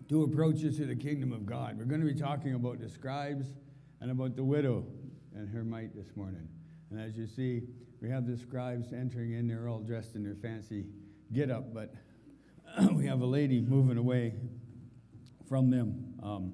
Two approaches to the kingdom of God. We're going to be talking about the scribes and about the widow and her mite this morning. And as you see, we have the scribes entering in. They're all dressed in their fancy get-up, but we have a lady moving away from them.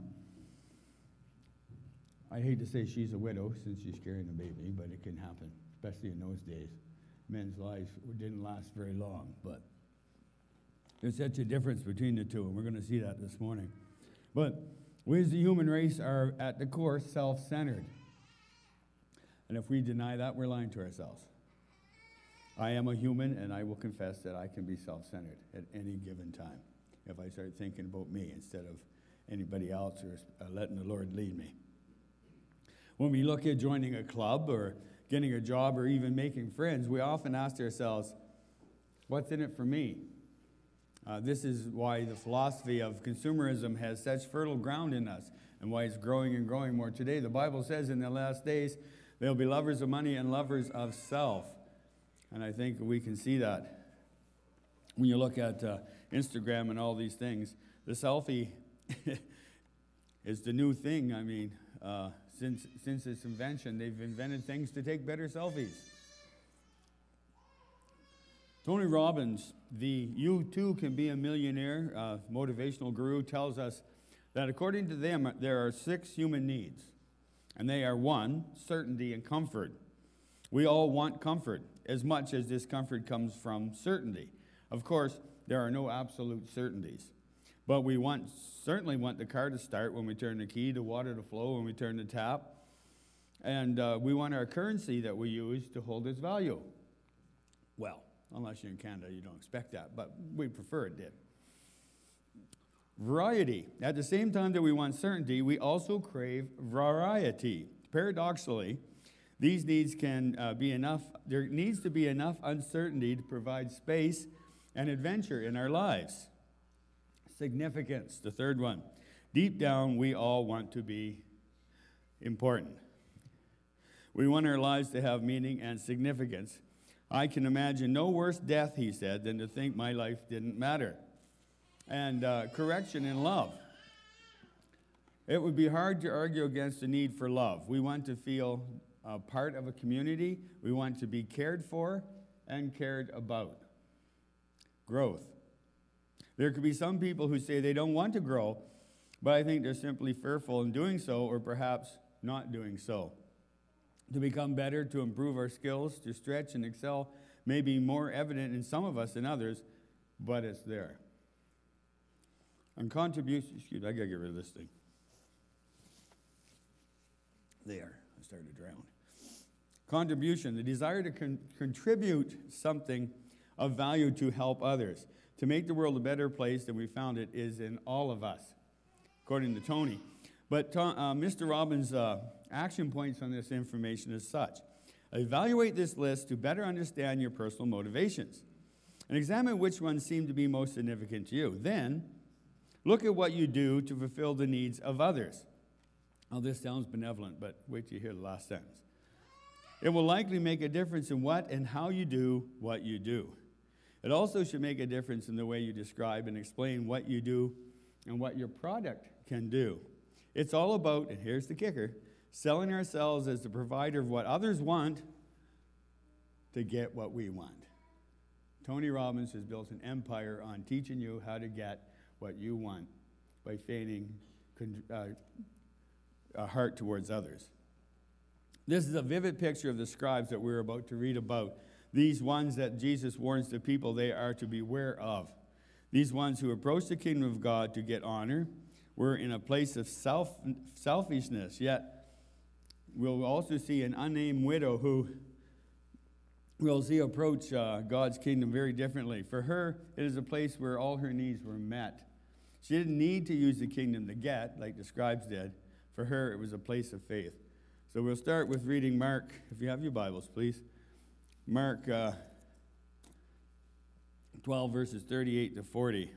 I hate to say she's a widow since she's carrying a baby, but it can happen, especially in those days. Men's lives didn't last very long, but there's such a difference between the two, and we're going to see that this morning. But we as the human race are, at the core, self-centered. And if we deny that, we're lying to ourselves. I am a human, and I will confess that I can be self-centered at any given time if I start thinking about me instead of anybody else or letting the Lord lead me. When we look at joining a club or getting a job or even making friends, we often ask ourselves, what's in it for me? This is why the philosophy of consumerism has such fertile ground in us and why it's growing and growing more today. The Bible says in the last days, they'll be lovers of money and lovers of self. And I think we can see that when you look at Instagram and all these things. The selfie is the new thing. I mean, since its invention, they've invented things to take better selfies. Tony Robbins, the "You Too Can Be a Millionaire" motivational guru, tells us that according to them, there are 6 human needs. And they are 1, certainty and comfort. We all want comfort, as much as this comfort comes from certainty. Of course, there are no absolute certainties. But we certainly want the car to start when we turn the key, the water to flow when we turn the tap. And we want our currency that we use to hold its value. Well, unless you're in Canada, you don't expect that, but we prefer it did. Variety. At the same time that we want certainty, we also crave variety. Paradoxically, these needs can be enough. There needs to be enough uncertainty to provide space and adventure in our lives. Significance, the third one. Deep down, we all want to be important. We want our lives to have meaning and significance. I can imagine no worse death, he said, than to think my life didn't matter. And correction in love. It would be hard to argue against the need for love. We want to feel part of a community. We want to be cared for and cared about. Growth. There could be some people who say they don't want to grow, but I think they're simply fearful in doing so, or perhaps not doing so. To become better, to improve our skills, to stretch and excel may be more evident in some of us than others, but it's there. And contribution, I gotta get rid of this thing. There, I started to drown. Contribution, the desire to contribute something of value to help others, to make the world a better place than we found it, is in all of us, according to Tony. But Mr. Robbins' action points on this information is such. Evaluate this list to better understand your personal motivations and examine which ones seem to be most significant to you. Then, look at what you do to fulfill the needs of others. Now, this sounds benevolent, but wait till you hear the last sentence. It will likely make a difference in what and how you do what you do. It also should make a difference in the way you describe and explain what you do and what your product can do. It's all about, and here's the kicker, selling ourselves as the provider of what others want to get what we want. Tony Robbins has built an empire on teaching you how to get what you want by feigning a heart towards others. This is a vivid picture of the scribes that we're about to read about. These ones that Jesus warns the people they are to beware of. These ones who approach the kingdom of God to get honor were in a place of selfishness, yet we'll also see an unnamed widow who we'll see approach God's kingdom very differently. For her, it is a place where all her needs were met. She didn't need to use the kingdom to get, like the scribes did. For her, it was a place of faith. So we'll start with reading Mark, if you have your Bibles, please. Mark 12, verses 38 to 40.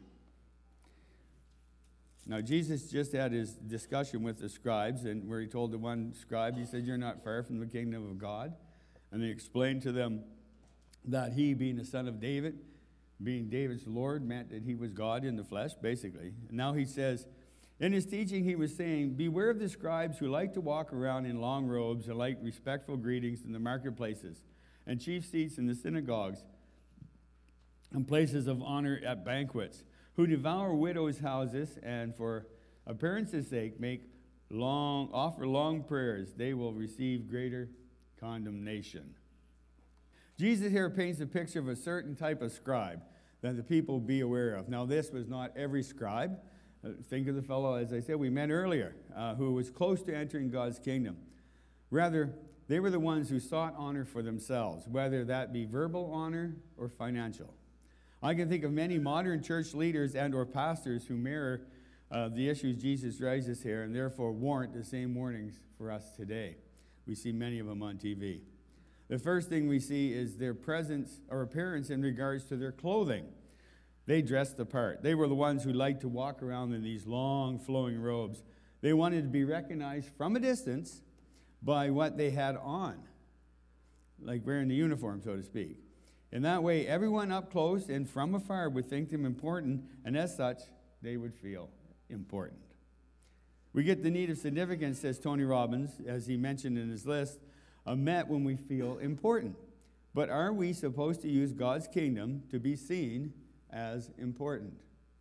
Now, Jesus just had his discussion with the scribes, and where he told the one scribe, he said, "You're not far from the kingdom of God." And he explained to them that he, being the son of David, Being David's Lord meant that he was God in the flesh, basically. And now he says, in his teaching, he was saying, beware of the scribes who like to walk around in long robes and like respectful greetings in the marketplaces and chief seats in the synagogues and places of honor at banquets, who devour widows' houses and for appearance's sake offer long prayers. They will receive greater condemnation. Jesus here paints a picture of a certain type of scribe that the people be aware of. Now, this was not every scribe. Think of the fellow, as I said, we met earlier, who was close to entering God's kingdom. Rather, they were the ones who sought honor for themselves, whether that be verbal honor or financial. I can think of many modern church leaders and or pastors who mirror the issues Jesus raises here and therefore warrant the same warnings for us today. We see many of them on TV. The first thing we see is their presence or appearance in regards to their clothing. They dressed the part. They were the ones who liked to walk around in these long flowing robes. They wanted to be recognized from a distance by what they had on, like wearing the uniform, so to speak. In that way, everyone up close and from afar would think them important, and as such, they would feel important. We get the need of significance, says Tony Robbins, as he mentioned in his list, met when we feel important. But are we supposed to use God's kingdom to be seen as important?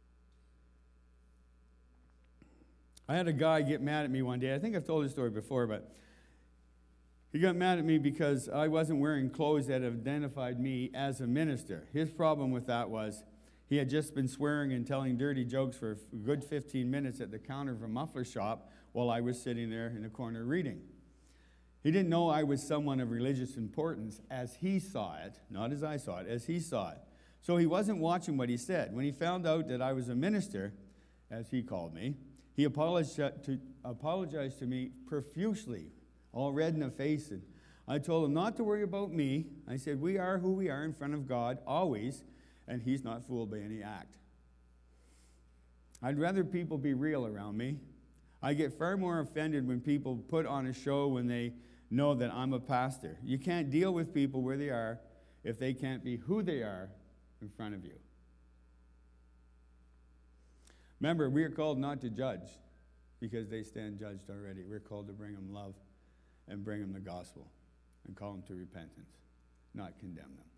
I had a guy get mad at me one day. I think I've told this story before, but he got mad at me because I wasn't wearing clothes that identified me as a minister. His problem with that was he had just been swearing and telling dirty jokes for a good 15 minutes at the counter of a muffler shop while I was sitting there in the corner reading. He didn't know I was someone of religious importance as he saw it, not as I saw it, as he saw it. So he wasn't watching what he said. When he found out that I was a minister, as he called me, he apologized to me profusely, all red in the face. And I told him not to worry about me. I said, we are who we are in front of God, always, and he's not fooled by any act. I'd rather people be real around me. I get far more offended when people put on a show when they know that I'm a pastor. You can't deal with people where they are if they can't be who they are in front of you. Remember, we are called not to judge because they stand judged already. We're called to bring them love and bring them the gospel and call them to repentance, not condemn them.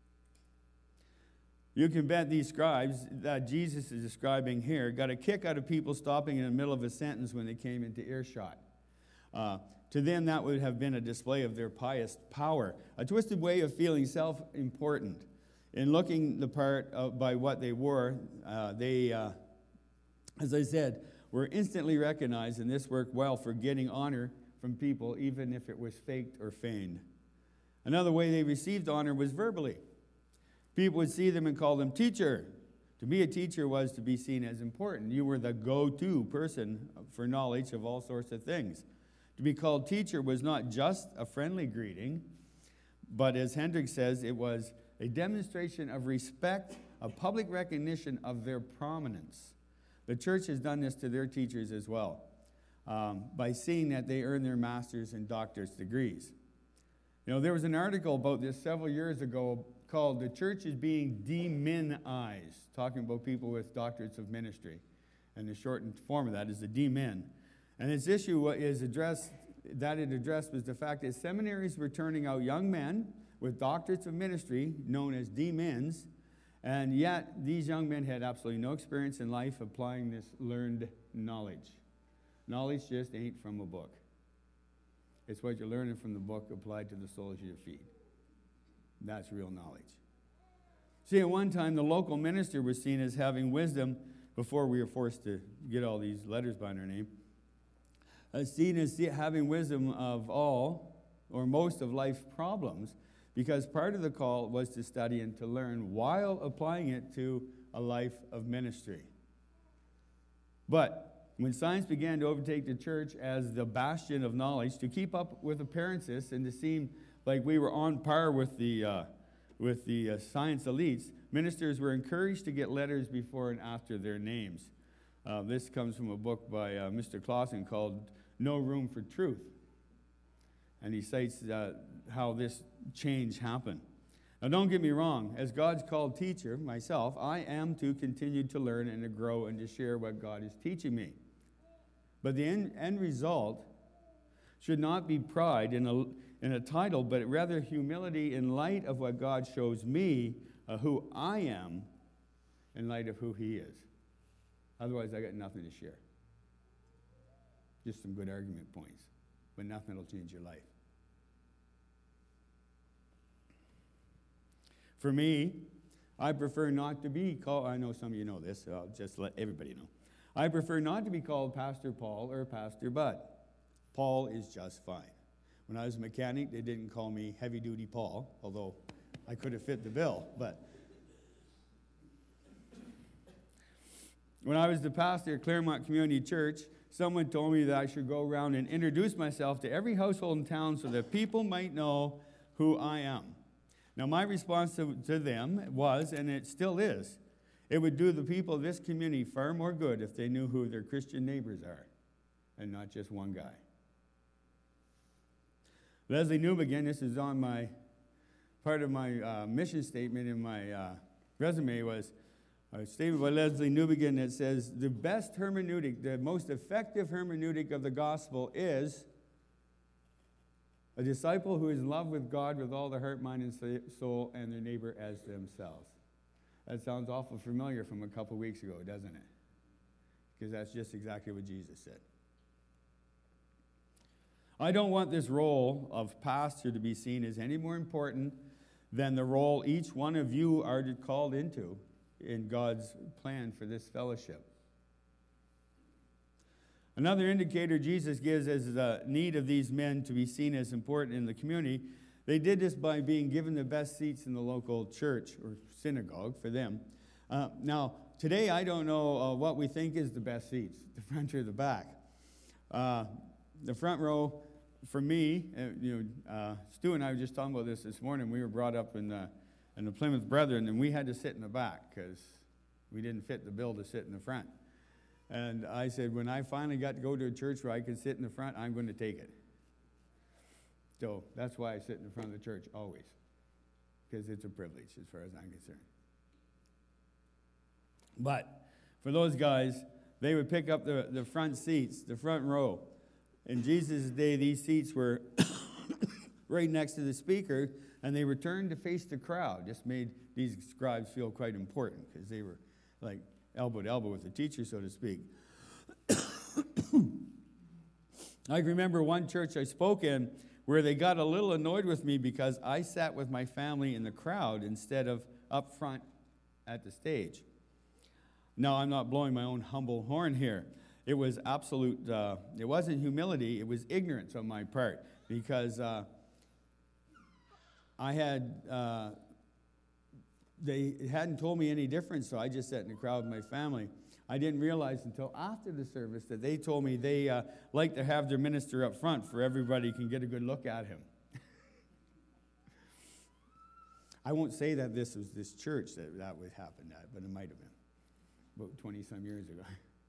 You can bet these scribes that Jesus is describing here got a kick out of people stopping in the middle of a sentence when they came into earshot. To them, that would have been a display of their pious power, a twisted way of feeling self-important. In looking the part by what they wore, they, as I said, were instantly recognized, and this worked well for getting honor from people, even if it was faked or feigned. Another way they received honor was verbally. People would see them and call them teacher. To be a teacher was to be seen as important. You were the go-to person for knowledge of all sorts of things. To be called teacher was not just a friendly greeting, but as Hendrick says, it was a demonstration of respect, a public recognition of their prominence. The church has done this to their teachers as well, by seeing that they earn their master's and doctor's degrees. You know, there was an article about this several years ago called "The Church is Being Demonized," talking about people with doctorates of ministry. And the shortened form of that is the D-Min. And its issue was addressed was the fact that seminaries were turning out young men with doctorates of ministry, known as D-Mins, and yet these young men had absolutely no experience in life applying this learned knowledge. Knowledge just ain't from a book. It's what you're learning from the book applied to the soles of your feet. That's real knowledge. See, at one time, the local minister was seen as having wisdom, before we were forced to get all these letters by their name, seen as having wisdom of all or most of life's problems, because part of the call was to study and to learn while applying it to a life of ministry. But when science began to overtake the church as the bastion of knowledge, to keep up with appearances and to seem like we were on par with the science elites, ministers were encouraged to get letters before and after their names. This comes from a book by Mr. Clausen called No Room for Truth. And he cites how this change happened. Now, don't get me wrong. As God's called teacher, myself, I am to continue to learn and to grow and to share what God is teaching me. But the end result should not be pride in a title, but rather humility in light of what God shows me who I am in light of who he is. Otherwise, I got nothing to share. Just some good argument points, but nothing will change your life. For me, I prefer not to be called, I know some of you know this, so I'll just let everybody know. I prefer not to be called Pastor Paul or Pastor Bud. Paul is just fine. When I was a mechanic, they didn't call me Heavy Duty Paul, although I could have fit the bill. But when I was the pastor at Claremont Community Church, someone told me that I should go around and introduce myself to every household in town so that people might know who I am. Now, my response to them was, and it still is, it would do the people of this community far more good if they knew who their Christian neighbors are, and not just one guy. Leslie Newbegin, this is on my part of my mission statement in my resume, was a statement by Leslie Newbegin that says, the best hermeneutic, the most effective hermeneutic of the gospel is a disciple who is in love with God with all their heart, mind, and soul, and their neighbor as themselves. That sounds awful familiar from a couple weeks ago, doesn't it? Because that's just exactly what Jesus said. I don't want this role of pastor to be seen as any more important than the role each one of you are called into in God's plan for this fellowship. Another indicator Jesus gives as the need of these men to be seen as important in the community, they did this by being given the best seats in the local church or synagogue for them. Now, today I don't know what we think is the best seats, the front or the back. The front row, for me, Stu and I were just talking about this morning. We were brought up in the Plymouth Brethren, and we had to sit in the back because we didn't fit the bill to sit in the front. And I said, when I finally got to go to a church where I can sit in the front, I'm going to take it. So that's why I sit in the front of the church always, because it's a privilege as far as I'm concerned. But for those guys, they would pick up the front seats, the front row. In Jesus' day, these seats were right next to the speaker, and they were turned to face the crowd. Just made these scribes feel quite important because they were like elbow to elbow with the teacher, so to speak. I remember one church I spoke in where they got a little annoyed with me because I sat with my family in the crowd instead of up front at the stage. Now, I'm not blowing my own humble horn here. It was absolute, it wasn't humility, it was ignorance on my part because they hadn't told me any difference, so I just sat in the crowd with my family. I didn't realize until after the service that they told me they like to have their minister up front for everybody can get a good look at him. I won't say that this was this church that would happen at, but it might have been about 20-some years ago.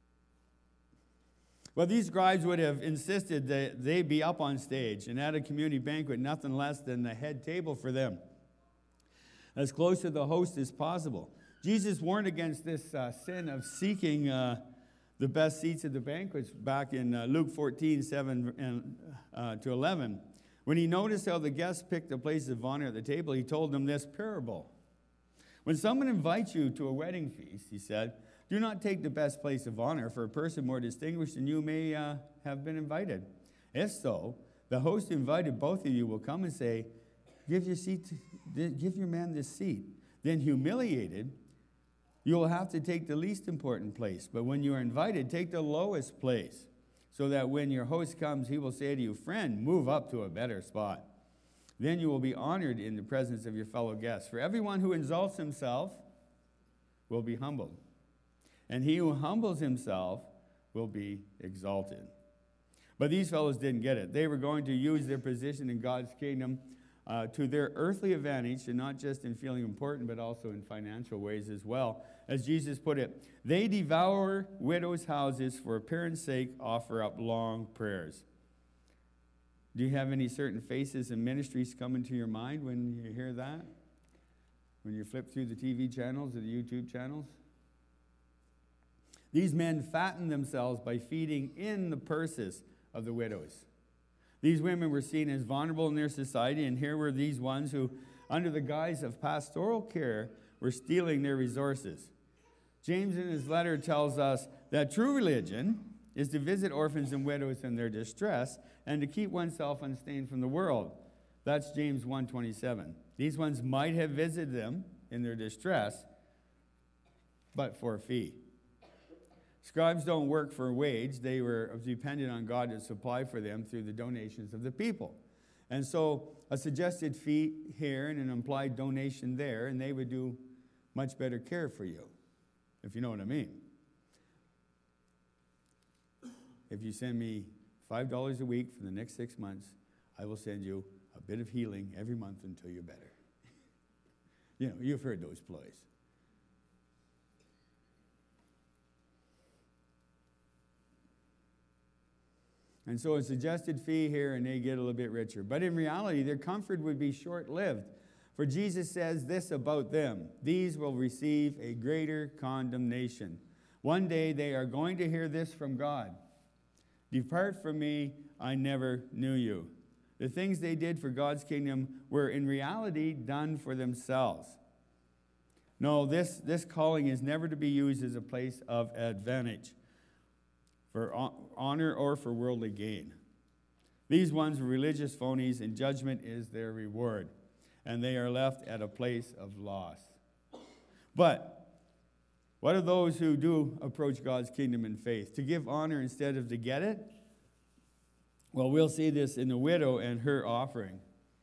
Well, these scribes would have insisted that they be up on stage and at a community banquet, nothing less than the head table for them, as close to the host as possible. Jesus warned against this sin of seeking the best seats at the banquets back in Luke 14:7 to 11. When he noticed how the guests picked the place of honor at the table, he told them this parable. When someone invites you to a wedding feast, he said, do not take the best place of honor, for a person more distinguished than you may have been invited. If so, the host who invited both of you will come and say, give your man this seat. Then humiliated, you will have to take the least important place. But when you are invited, take the lowest place, so that when your host comes, he will say to you, friend, move up to a better spot. Then you will be honored in the presence of your fellow guests. For everyone who exalts himself will be humbled, and he who humbles himself will be exalted. But these fellows didn't get it. They were going to use their position in God's kingdom to their earthly advantage, and not just in feeling important, but also in financial ways as well. As Jesus put it, they devour widows' houses for appearance sake, offer up long prayers. Do you have any certain faces and ministries come into your mind when you hear that? when you flip through the TV channels or the YouTube channels. These men fattened themselves by feeding in the purses of the widows. These women were seen as vulnerable in their society, and here were these ones who, under the guise of pastoral care, were stealing their resources. James in his letter tells us that true religion is to visit orphans and widows in their distress and to keep oneself unstained from the world. That's James 1:27. These ones might have visited them in their distress, but for a fee. Scribes don't work for a wage. They were dependent on God to supply for them through the donations of the people. And so a suggested fee here and an implied donation there, and they would do much better care for you, if you know what I mean. If you send me $5 a week for the next 6 months, I will send you a bit of healing every month until you're better. You know, you've heard those ploys. And so a suggested fee here, and they get a little bit richer. But in reality, their comfort would be short-lived. For Jesus says this about them: these will receive a greater condemnation. One day they are going to hear this from God: depart from me, I never knew you. The things they did for God's kingdom were in reality done for themselves. No, this calling is never to be used as a place of advantage, for honor or for worldly gain. These ones are religious phonies, and judgment is their reward, and they are left at a place of loss. But what of those who do approach God's kingdom in faith, to give honor instead of to get it? Well, we'll see this in the widow and her offering.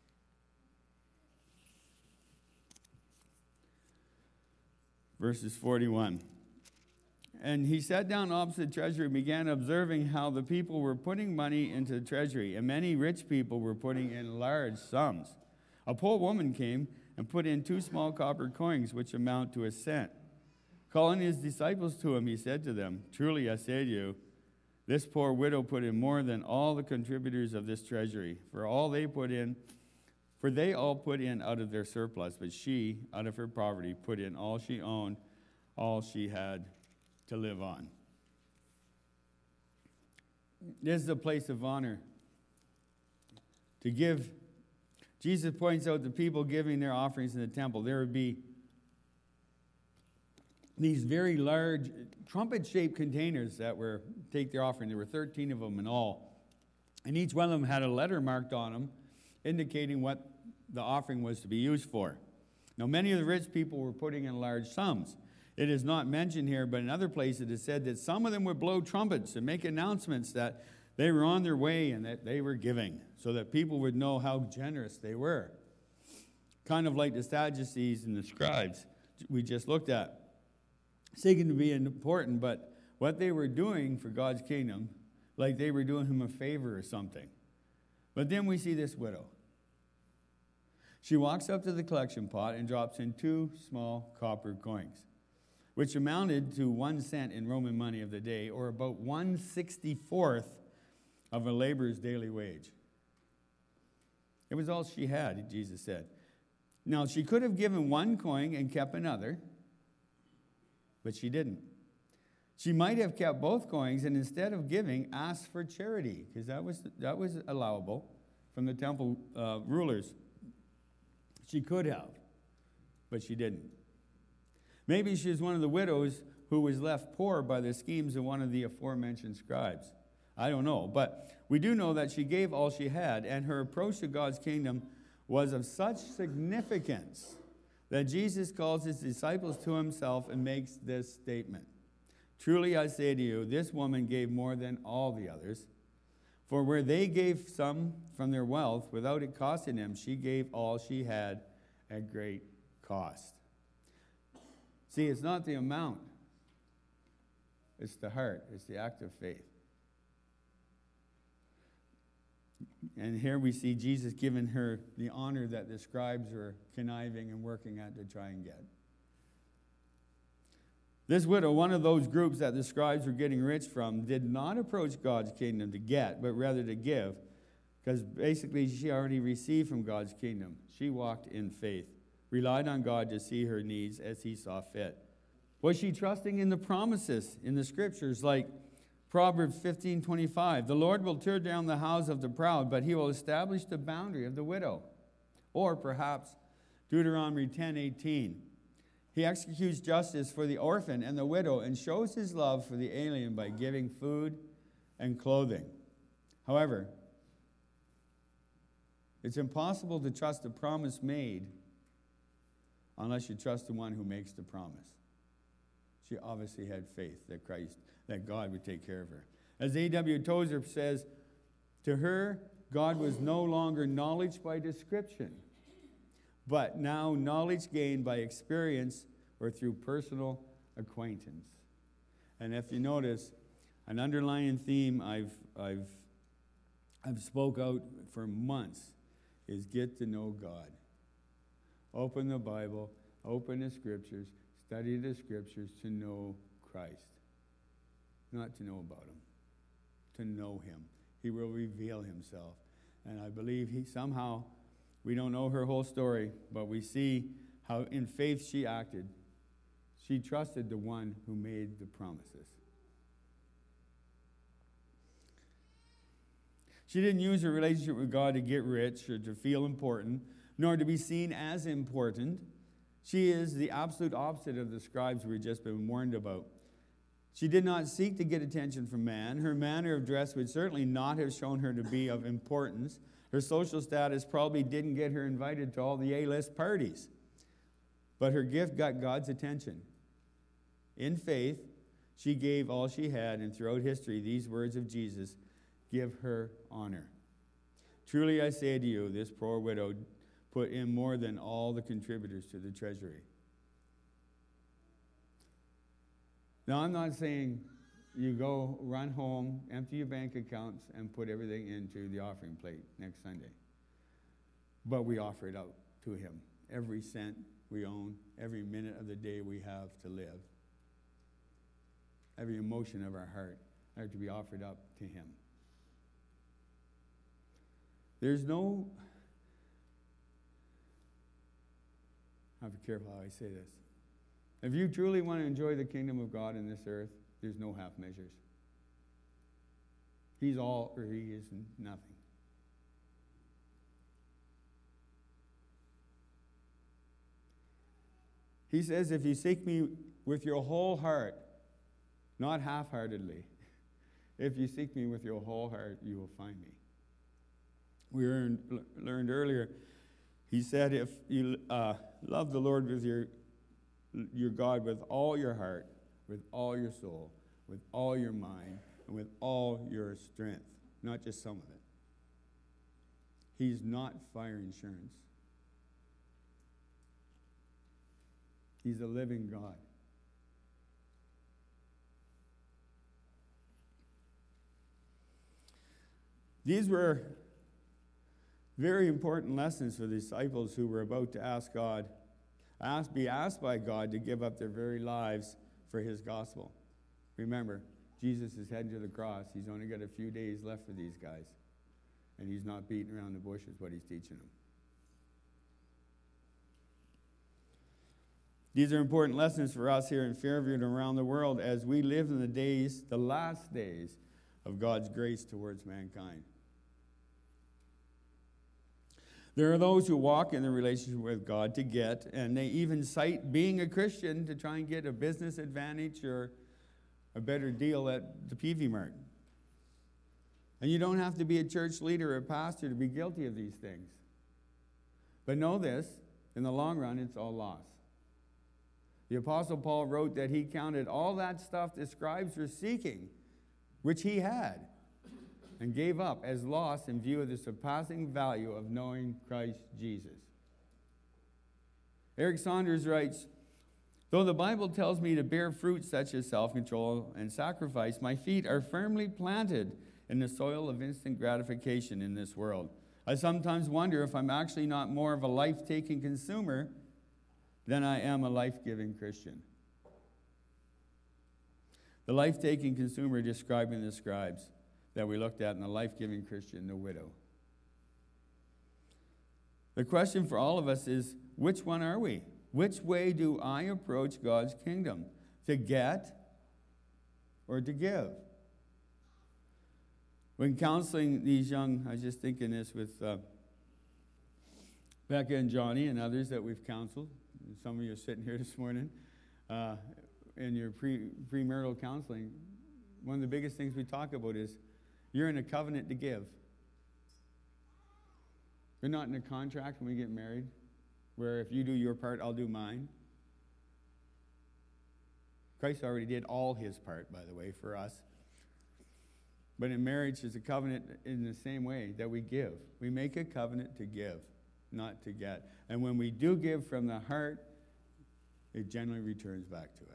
Verses 41. And he sat down opposite the treasury and began observing how the people were putting money into the treasury, and many rich people were putting in large sums. A poor woman came and put in 2 small copper coins, which amount to a cent. Calling his disciples to him, he said to them, truly I say to you, this poor widow put in more than all the contributors of this treasury, for they all put in out of their surplus, but she, out of her poverty, put in all she owned, all she had to live on. This is a place of honor. To give, Jesus points out the people giving their offerings in the temple. There would be these very large trumpet-shaped containers that were take their offering. There were 13 of them in all. And each one of them had a letter marked on them indicating what the offering was to be used for. Now, many of the rich people were putting in large sums. It is not mentioned here, but in other places it is said that some of them would blow trumpets and make announcements that they were on their way and that they were giving, so that people would know how generous they were. Kind of like the Sadducees and the scribes we just looked at. Seeking to be important, but what they were doing for God's kingdom, like they were doing him a favor or something. But then we see this widow. She walks up to the collection pot and drops in 2 small copper coins, which amounted to 1 cent in Roman money of the day, or about 1/64 of a laborer's daily wage. It was all she had, Jesus said. Now, she could have given 1 coin and kept another, but she didn't. She might have kept both coins and instead of giving, asked for charity, because that was allowable from the temple rulers. She could have, but she didn't. Maybe she was one of the widows who was left poor by the schemes of one of the aforementioned scribes. I don't know, but we do know that she gave all she had, and her approach to God's kingdom was of such significance that Jesus calls his disciples to himself and makes this statement. Truly I say to you, this woman gave more than all the others. For where they gave some from their wealth without it costing them, she gave all she had at great cost. See, it's not the amount. It's the heart. It's the act of faith. And here we see Jesus giving her the honor that the scribes were conniving and working at to try and get. This widow, one of those groups that the scribes were getting rich from, did not approach God's kingdom to get, but rather to give, because basically she already received from God's kingdom. She walked in faith relied on God to see her needs as he saw fit. Was she trusting in the promises in the scriptures like Proverbs 15:25? The Lord will tear down the house of the proud, but he will establish the boundary of the widow. Or perhaps Deuteronomy 10:18. He executes justice for the orphan and the widow and shows his love for the alien by giving food and clothing. However, it's impossible to trust the promise made unless you trust the one who makes the promise. She obviously had faith that God would take care of her. As A.W. Tozer says, to her, God was no longer knowledge by description, but now knowledge gained by experience or through personal acquaintance. And if you notice, an underlying theme I've spoke out for months is get to know God. Open the Bible, open the scriptures, study the scriptures to know Christ. Not to know about him, to know him. He will reveal himself. And I believe somehow, we don't know her whole story, but we see how in faith she acted. She trusted the one who made the promises. She didn't use her relationship with God to get rich or to feel important, nor to be seen as important. She is the absolute opposite of the scribes we've just been warned about. She did not seek to get attention from man. Her manner of dress would certainly not have shown her to be of importance. Her social status probably didn't get her invited to all the A-list parties. But her gift got God's attention. In faith, she gave all she had, and throughout history, these words of Jesus give her honor. Truly I say to you, this poor widow put in more than all the contributors to the treasury. Now, I'm not saying you go run home, empty your bank accounts, and put everything into the offering plate next Sunday. But we offer it out to him. Every cent we own, every minute of the day we have to live, every emotion of our heart are to be offered up to him. There's no, I have to be careful how I say this. If you truly want to enjoy the kingdom of God in this earth, there's no half measures. He's all or he is nothing. He says, if you seek me with your whole heart, not half-heartedly, if you seek me with your whole heart, you will find me. We learned earlier, he said, if you love the Lord with your God with all your heart, with all your soul, with all your mind, and with all your strength, not just some of it. He's not fire insurance. He's a living God. These were very important lessons for the disciples who were about to be asked by God to give up their very lives for his gospel. Remember, Jesus is heading to the cross. He's only got a few days left for these guys. And he's not beating around the bush is what he's teaching them. These are important lessons for us here in Fairview and around the world as we live in the last days of God's grace towards mankind. There are those who walk in the relationship with God to get, and they even cite being a Christian to try and get a business advantage or a better deal at the Peavey Mart. And you don't have to be a church leader or a pastor to be guilty of these things. But know this, in the long run, it's all loss. The Apostle Paul wrote that he counted all that stuff the scribes were seeking, which he had, and gave up as loss in view of the surpassing value of knowing Christ Jesus. Eric Saunders writes, though the Bible tells me to bear fruit such as self-control and sacrifice, my feet are firmly planted in the soil of instant gratification in this world. I sometimes wonder if I'm actually not more of a life-taking consumer than I am a life-giving Christian. The life-taking consumer describing the scribes that we looked at, in the life-giving Christian, the widow. The question for all of us is, which one are we? Which way do I approach God's kingdom? To get or to give? When counseling these young, I was just thinking this with Becca and Johnny and others that we've counseled. Some of you are sitting here this morning in your premarital counseling. One of the biggest things we talk about is you're in a covenant to give. You're not in a contract when we get married, where if you do your part, I'll do mine. Christ already did all his part, by the way, for us. But in marriage, it's a covenant in the same way that we give. We make a covenant to give, not to get. And when we do give from the heart, it generally returns back to us.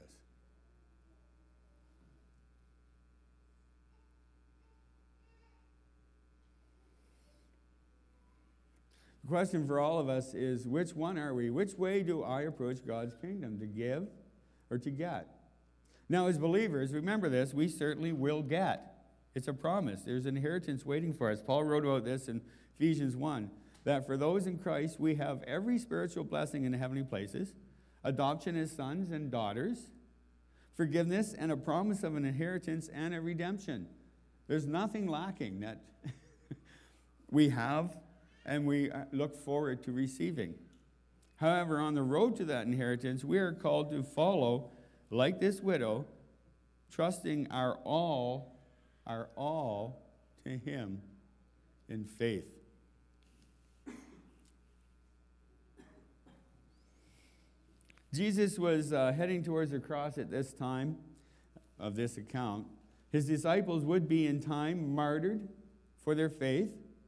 The question for all of us is, which one are we? Which way do I approach God's kingdom? To give or to get? Now, as believers, remember this, we certainly will get. It's a promise. There's an inheritance waiting for us. Paul wrote about this in Ephesians 1, that for those in Christ, we have every spiritual blessing in the heavenly places, adoption as sons and daughters, forgiveness and a promise of an inheritance and a redemption. There's nothing lacking that we have and we look forward to receiving. However, on the road to that inheritance, we are called to follow, like this widow, trusting our all to him in faith. Jesus was heading towards the cross at this time of this account. His disciples would be in time martyred for their faith.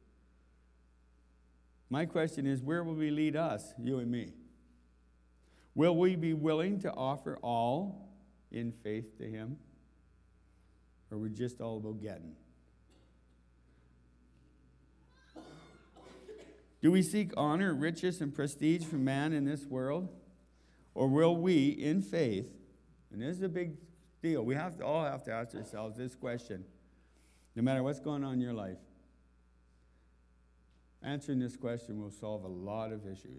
My question is, where will he lead us, you and me? Will we be willing to offer all in faith to him? Or are we just all about getting? Do we seek honor, riches, and prestige from man in this world? Or will we, in faith, and this is a big deal, we all have to ask ourselves this question, no matter what's going on in your life. Answering this question will solve a lot of issues.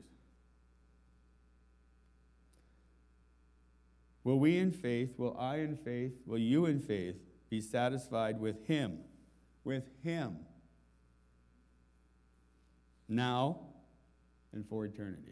Will we in faith, will I in faith, will you in faith be satisfied with him? With him. Now and for eternity.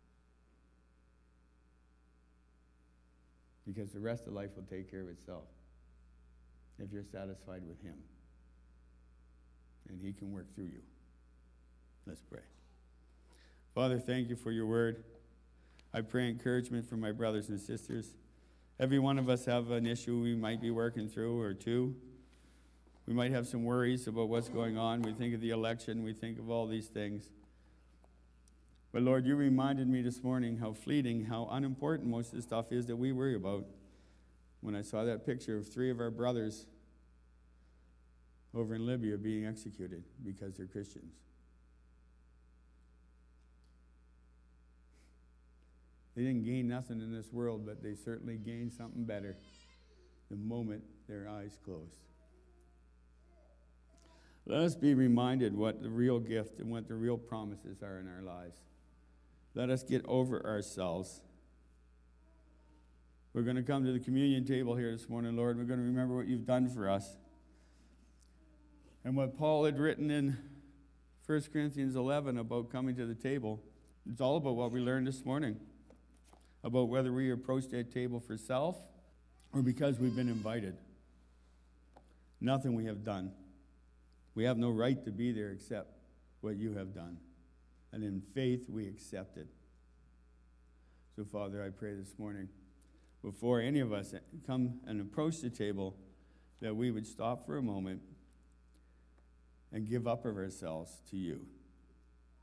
Because the rest of life will take care of itself if you're satisfied with him. And he can work through you. Let's pray. Father, thank you for your word. I pray encouragement for my brothers and sisters. Every one of us have an issue we might be working through or two. We might have some worries about what's going on. We think of the election. We think of all these things. But Lord, you reminded me this morning how fleeting, how unimportant most of the stuff is that we worry about. When I saw that picture of 3 of our brothers over in Libya being executed because they're Christians. They didn't gain nothing in this world, but they certainly gained something better the moment their eyes closed. Let us be reminded what the real gift and what the real promises are in our lives. Let us get over ourselves. We're going to come to the communion table here this morning, Lord. We're going to remember what you've done for us. And what Paul had written in 1 Corinthians 11 about coming to the table, it's all about what we learned this morning. About whether we approach that table for self or because we've been invited. Nothing we have done. We have no right to be there except what you have done. And in faith, we accept it. So, Father, I pray this morning, before any of us come and approach the table, that we would stop for a moment and give up of ourselves to you.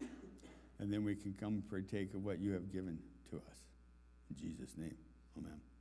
And then we can come partake of what you have given to us. In Jesus' name, amen.